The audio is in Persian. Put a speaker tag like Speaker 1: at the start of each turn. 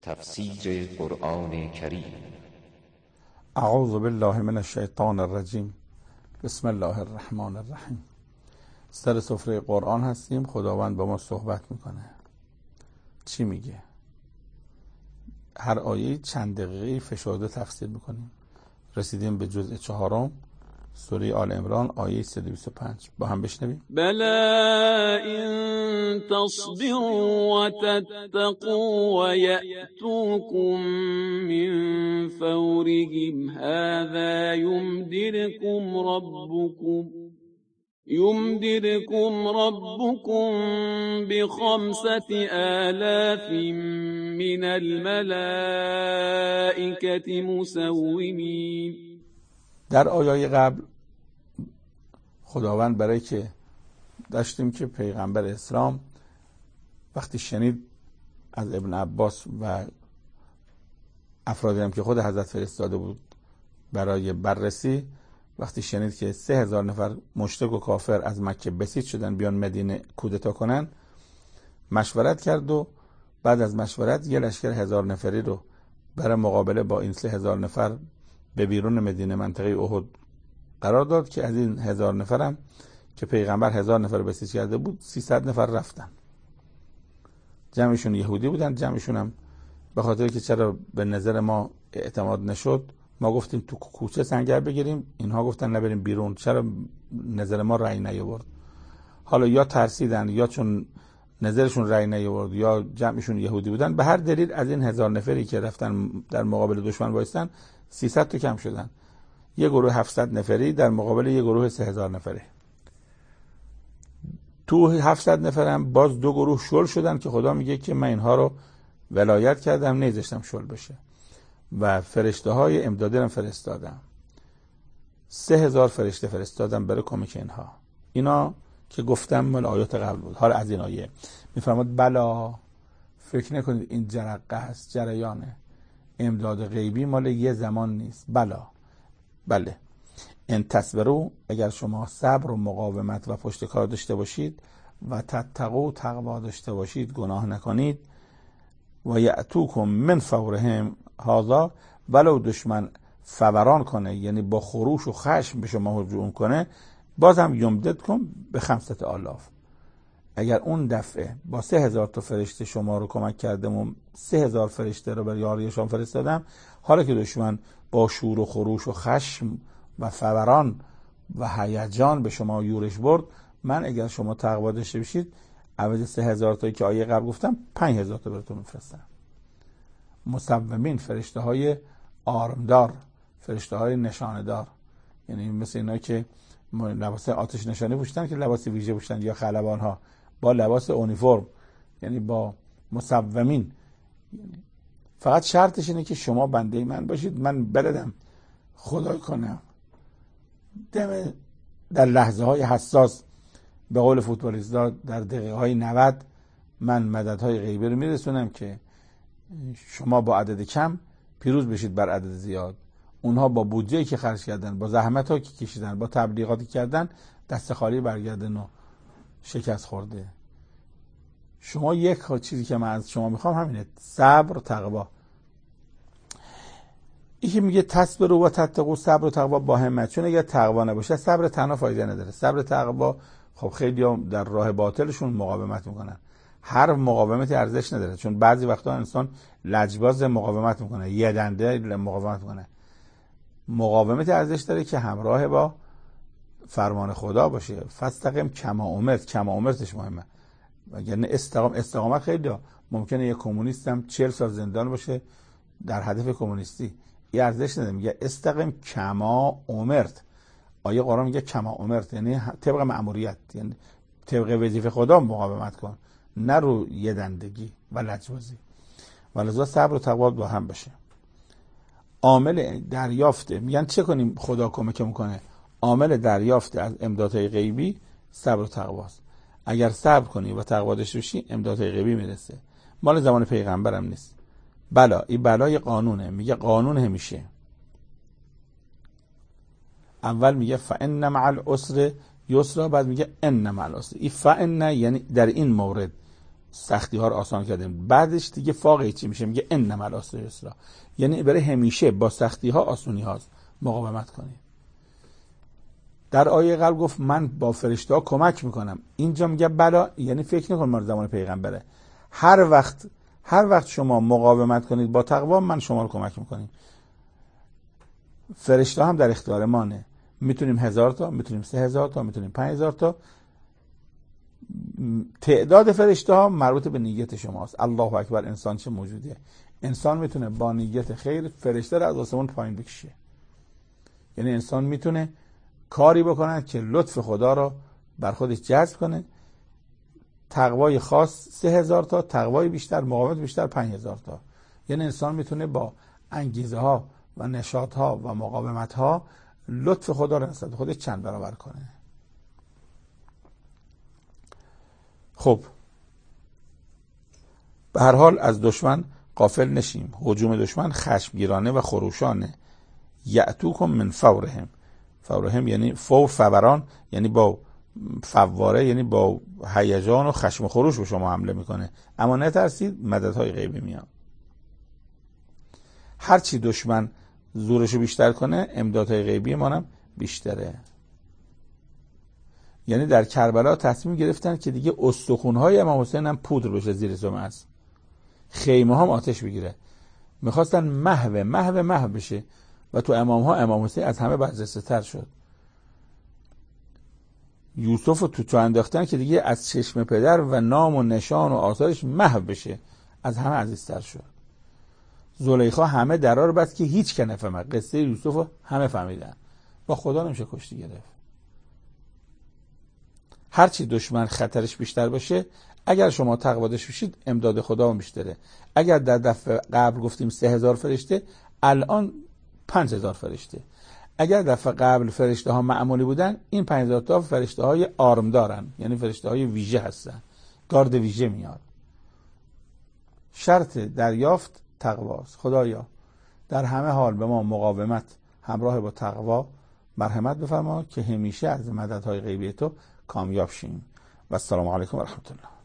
Speaker 1: تفسیر قرآن کریم.
Speaker 2: اعوذ بالله من الشیطان الرجیم. بسم الله الرحمن الرحیم. سر سفره قرآن هستیم. خداوند با ما صحبت میکنه. چی میگه؟ هر آیه چند دقیقه فشرده تفسیر میکنیم. رسیدیم به جزء 4 سوره آل عمران آیه 125. با هم بشنویم.
Speaker 3: بلا ان تصبروا وتتقوا ويأتوكم من فورهم هذا يمددكم ربكم ب5,000 من الملائكة مسومين.
Speaker 2: در آیه قبل خداوند برای که داشتیم که پیغمبر اسلام وقتی شنید از ابن عباس و افرادی هم که خود حضرت فرستاده بود برای بررسی، وقتی شنید که 3,000 نفر مشرک و کافر از مکه بسیج شدن بیان مدینه کودتا کنن، مشورت کرد و بعد از مشورت یه لشکر 1,000 نفری رو برای مقابله با این 3,000 نفر به بیرون مدینه منطقه احد قرار داد که از این 1,000 نفرم که پیغمبر 1,000 نفر بسیج کرده بود 300 نفر رفتن. جمعشون یهودی بودن، جمعشون هم به خاطر که چرا به نظر ما اعتماد نشد، ما گفتیم تو کوچه سنگر بگیریم، اینها گفتن نبریم بیرون، چرا نظر ما رأی نیاورد. حالا یا ترسیدن یا چون نظرشون رأی نیاورد یا جمعشون یهودی بودن، به هر دلیل از این 1,000 نفری که رفتن در مقابل دشمن وایستن 300 تا کم شدن. یه گروه 700 نفری در مقابل یه گروه 3,000 نفری. تو 700 نفرم باز 2 گروه شل شدن که خدا میگه که من اینها رو ولایت کردم، نذاشتم شل بشه و فرشته های امدادی رو فرستادم. 3,000 فرشته فرستادم برای کمک اینها. اینا که گفتم مال آیات قبل بود. حالا از این آیه میفرماد بلا، فکر نکنید این جرقه است، جریانه. امداد غیبی مال یه زمان نیست. بله، ان تصبروا، اگر شما صبر و مقاومت و پشتکار داشته باشید، و تتقوا، تقوا داشته باشید، گناه نکنید، و یأتوکم من فورهم هذا، ولو دشمن فوران کنه، یعنی با خروش و خشم به شما هجوم کنه، بازم یمددکم ب5,000. اگر اون دفعه با 3,000 تا فرشته شما رو کمک کردم و 3,000 فرشته رو برای یاری شما فرستادم، حالا که دشمن با شور و خروش و خشم و فوران و هیجان به شما یورش برد، من اگر شما تقوا داشته باشید، عوض 3,000 تایی که آیه قبل گفتم 5,000 تا براتون میفرستم. مسومین، فرشته های آرمدار، فرشته های نشاندار، یعنی مثل اینا که لباس آتش نشانی پوشیدن که لباس ویژه پوشیدن، یا خلبان ها با لباس اونیفرم، یعنی با مسومین. فقط شرطش اینه که شما بنده من باشید، من بردم خدای کنم در لحظه های حساس، به قول فوتبالیست‌ها در دقیقه های 90 من مددهای غیبی رو میرسونم که شما با عدد کم پیروز بشید بر عدد زیاد. اونها با بودجه‌ای که خرج کردن، با زحمت‌هایی که کشیدن، با تبلیغاتی کردن، دست خالی برگردن و شکست خورده. شما یک چیزی که من از شما میخوام همینه، صبر و تقوا. این که میگه تصبروا و تتقوا، صبر و تقوا با همت، چون اگر تقوا نباشه صبر تنها فایده نداره. صبر تقوا خب خیلی هم در راه باطلشون مقاومت میکنن. هر مقاومتی ارزش نداره، چون بعضی وقتا انسان لجباز مقاومت میکنه، یه دنده مقاومت میکنه. مقاومت ارزش داره که همراه با فرمان خدا باشه. فاستقم کما امرت، کما امرتش مهمه. یعنی استقامت خیلی ممکنه یه کمونیست هم 40 سال زندان باشه در هدف کمونیستی، این ارزش نداره. میگه استقم کما امرت. آیه قرآن میگه کما امرت، یعنی طبق مأموریت، یعنی طبق وظیفه خدا مقاومت کن، نه رو یه دندگی و لجبازی. ولذا صبر و تقوا با هم بشه. عامل دریافت، میگن چه کنیم خدا کمک میکنه؟ عامل دریافت از امدادهای غیبی صبر و تقواست. اگر صبر کنی و تقوا داشته باشی، امدادهای غیبی میرسه. مال زمان پیغمبرم نیست. بلا، این بلای قانونه. میگه قانون همیشه. اول میگه فان مع العسر یسرا، بعد میگه ان مع العسر. این فان یعنی در این مورد، سختی ها رو آسان کردیم. بعدش دیگه فاقه چی میشه؟ میگه انما العسر یسرا، یعنی برای همیشه با سختی ها آسونی هاست، مقاومت کنید. در آیه قبل گفت من با فرشته ها کمک میکنم، اینجا میگه بلا، یعنی فکر نکن ما زمان پیغمبره، هر وقت شما مقاومت کنید با تقوا من شما رو کمک میکنیم. فرشته هم در اختیار مانه، میتونیم 1000 تا، میتونیم 3000 تا، میتونیم 5000 تا. تعداد فرشته ها مربوط به نیت شماست. الله اکبر، انسان چه موجودیه. انسان میتونه با نیت خیر فرشته رو از آسمون پایین بکشه. یعنی انسان میتونه کاری بکنه که لطف خدا رو بر خودش جذب کنه. تقوای خاص 3000 تا، تقوای بیشتر، مقاومت بیشتر 5000 تا. یعنی انسان میتونه با انگیزه ها و نشاط ها و مقاومت ها لطف خدا رو نسبت خودش چند برابر کنه. خب به هر حال از دشمن غافل نشیم. هجوم دشمن خشمگیرانه و خروشانه. یأتوکم من فورهم. فورهم یعنی فور، فوران یعنی با فواره، یعنی با هیجان و خشم و خروش به شما حمله میکنه. اما نترسید، مددهای غیبی میاد. هرچی دشمن زورشو بیشتر کنه، امدادهای غیبی ما هم بیشتره. یعنی در کربلا تصمیم گرفتن که دیگه استخونهای امام حسین هم پودر بشه زیر جمعه، خیمه هم آتش بگیره. میخواستن محو بشه و تو امام حسین از همه برجسته تر شد. یوسف رو تو انداختن که دیگه از چشم پدر و نام و نشان و آثارش محو بشه، از همه عزیزتر شد. زلیخا همه درا رو بست که هیچ که نفهمه. قصه یوسف رو همه فهمیدن، با خدا نمیشه کشتی گرفت. هرچی دشمن خطرش بیشتر باشه، اگر شما تقوا داشته باشید امداد خدا هم بیشتره. اگر در دفعه قبل گفتیم 3000 فرشته، الان 5000 فرشته. اگر دفعه قبل فرشته ها معمولی بودن، این 5000 تا فرشته های آرم دارن، یعنی فرشته های ویژه هستن، گارد ویژه میاد. شرط دریافت تقواست. خدایا در همه حال به ما مقاومت همراه با تقوا مرحمت بفرما که همیشه از مددهای غیبی تو کامیاب شیم. و السلام علیکم و رحمت الله.